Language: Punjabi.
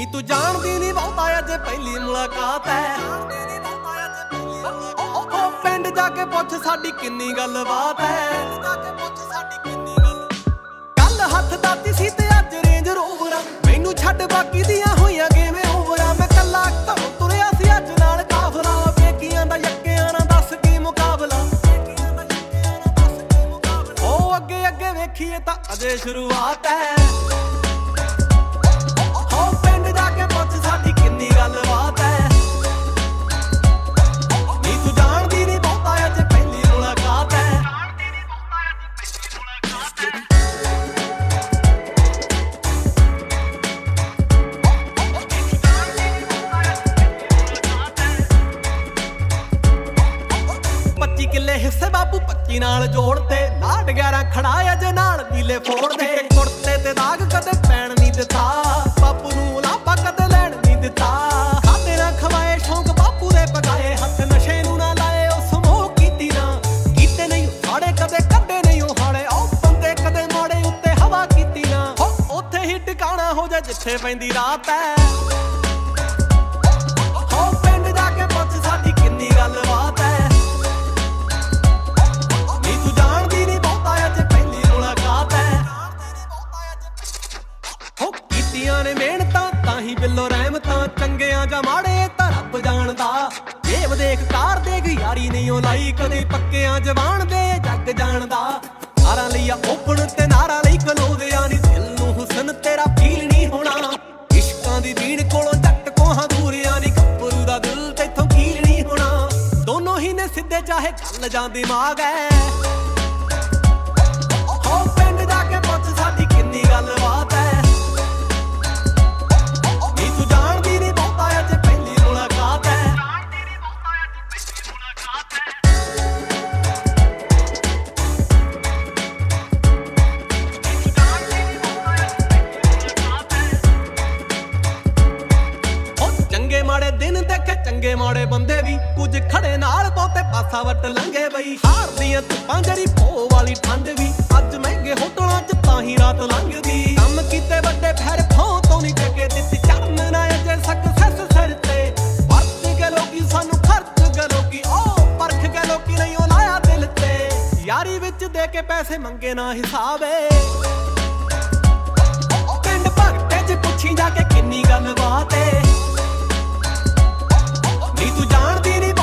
ਨੀ ਤੂੰ ਜਾਣਦੀ ਨੀ ਬਹੁਤਾ ਅਜੇ ਪਹਿਲੀ ਮੁਲਾਕਾਤ ਐ। ਉਹ ਪਿੰਡ ਜਾ ਕੇ ਪੁੱਛ ਸਾਡੀ ਕਿੰਨੀ ਗੱਲਬਾਤ ਐ। ਕੱਲ ਹੱਥ ਦਾਤੀ ਸੀ ਤੇ ਅੱਜ ਰੇਂਜ ਰੋਵਰਾਂ, ਮੈਨੂੰ ਛੱਡ ਬਾਕੀ ਦੀਆਂ ਹੋਈਆਂ ਕਿਵੇਂ ਓਵਰਾਂ। ਮੈਂ ਕੱਲਾ ਘਰੋਂ ਤੁਰਿਆ ਸੀ ਅੱਜ ਨਾਲ ਕਾਫਲਾ, ਵੇਖੀਆਂ ਦਾ ਯੱਕਿਆਂ ਨਾਲ ਦੱਸ ਕੀ ਮੁਕਾਬਲਾ। ਉਹ ਅੱਗੇ ਅੱਗੇ ਵੇਖੀਏ ਤਾਂ ਅਜੇ ਸ਼ੁਰੂਆਤ ਐ। ਕਿੱਲੇ ਹਿੱਸੇ ਬਾਪੂ 25 ਨਾਲ ਜੋੜਤੇ, ਲਾਡ 11 ਖੜਾ ਅਜੇ ਨਾਲ ਨੀਲੇ ਫੋੜਦੇ। ਕੁੜਤੇ ਤੇ ਦਾਗ ਕਦੇ ਪੈਣ ਨਹੀਂ ਦਿੱਤਾ, ਬਾਪੂ ਨੂੰ ਲਾਪਾ ਕਦੇ ਲੈਣ ਨਹੀਂ ਦਿੱਤਾ। ਖਾਤੇ ਨਾ ਖਵਾਏ ਸ਼ੌਂਕ ਬਾਪੂ ਦੇ ਪਕਾਏ, ਹੱਥ ਨਸ਼ੇ ਨੂੰ ਨਾ ਲਾਏ ਉਸ ਮੋਹ ਕੀਤੀ ਨਾ। ਕੀਤੇ ਨਹੀਂ ਹਾੜੇ ਕਦੇ ਕੱਢੇ ਨਹੀਂ ਉਹ ਹਾੜੇ, ਉਹ ਬੰਦੇ ਕਦੇ ਮਾੜੇ ਉੱਤੇ ਹਵਾ ਕੀਤੀ ਨਾ। ਉੱਥੇ ਹੀ ਟਿਕਾਣਾ ਹੋ ਜਾ ਜਿੱਥੇ ਪੈਂਦੀ ਰਾਤ ਐ। ਪਿੰਡ ਜਾ ਕੇ ਪੁੱਛ ਸਾਡੀ ਕਿੰਨੀ ਗੱਲਬਾਤ ਐ। ਨੇ ਮਿਹਨਤਾਂ ਤਾਂ ਹੀ ਬਿੱਲੋ ਰਹਿਮਤਾਂ, ਚੰਗਿਆਂ ਜਾਂ ਮਾੜੇ ਤਾਂ ਰੱਬ ਜਾਣਦਾ। ਜੇਬ ਦੇਖ ਕਾਰ ਦੇਖ ਯਾਰੀ ਨਹੀਂ ਉਹ ਲਾਈ, ਕਦੇ ਪੱਕਿਆਂ ਜਵਾਨ ਦੇ ਜੱਗ ਜਾਣਦਾ। ਨਾਰਾਂ ਲਈ ਆ ਓਪਨ ਤੇ ਨਾਰਾਂ ਲਈ ਕਲੋਦਿਆਂ ਨੀ, ਦਿਲ ਨੂੰ ਹੁਸਨ ਤੇਰਾ ਫੀਲ ਨਹੀਂ ਹੋਣਾ। ਇਸ਼ਕਾਂ ਦੀ ਬੀੜ ਕੋਲੋਂ ਜੱਟ ਕੋਹਾਂ ਦੂਰਿਆਂ ਨੀ, ਗੱਭਰੂ ਦਾ ਦਿਲ ਤੇਥੋਂ ਕੀਲ ਨਹੀਂ ਹੋਣਾ। ਦੋਨੋਂ ਹੀ ਨੇ ਸਿੱਧੇ ਚਾਹੇ ਚੱਲ ਜਾਂ ਦਿਮਾਗ ਐ। ਹੋ ਪਿੰਡ ਜਾ ਕੇ ਪੁੱਛ ਸਾਡੀ ਕਿੰਨੀ ਗੱਲਬਾਤ ਐ। ਚੰਗੇ ਮਾੜੇ ਦਿਨ ਦੇਖੇ ਚੰਗੇ ਮਾੜੇ ਬੰਦੇ ਵੀ, ਕੁਝ ਖੜੇ ਨਾਲ ਬਹੁਤੇ ਪਾਸਾ ਵੱਟ ਲੰਘੇ ਬਈ। ਹਾਰਦੀਆਂ ਧੁੱਪਾਂ ਜਰੀ ਪੋ ਵਾਲੀ ਠੰਡ ਵੀ, ਅੱਜ ਮਹਿੰਗੇ ਹੋਟਲਾਂ 'ਚ ਤਾਂ ਹੀ ਰਾਤ ਲੰਘਦੀ। ਕੰਮ ਕੀਤੇ ਵੱਡੇ ਫੇਰ ਫੋਂ ਤੋਂ ਨਹੀਂ ਟਕੇ ਦਿੱਤੀ, ਚੜਨ ਨਾ ਅਜੇ ਸਕਸੈਸ ਸਿਰ ਤੇ। ਵਰਤ ਕੇ ਲੋਕੀ ਸਾਨੂੰ ਖਰਚ ਕੇ ਲੋਕੀ, ਉਹ ਪਰਖ ਕੇ ਲੋਕੀ ਨਹੀਂ ਉਹ ਲਾਇਆ ਦਿਲ ਤੇ। ਯਾਰੀ ਵਿੱਚ ਦੇ ਕੇ ਪੈਸੇ ਮੰਗੇ ਨਾ ਹਿਸਾਬ ਏ। ਪਿੰਡ ਭਗਤੇ 'ਚ ਪੁੱਛੀ ਜਾ ਕੇ ਕਿੰਨੀ ਗੱਲਬਾਤ ਏ। ਨੀ ਤੂੰ ਜਾਣਦੀ ਨੀ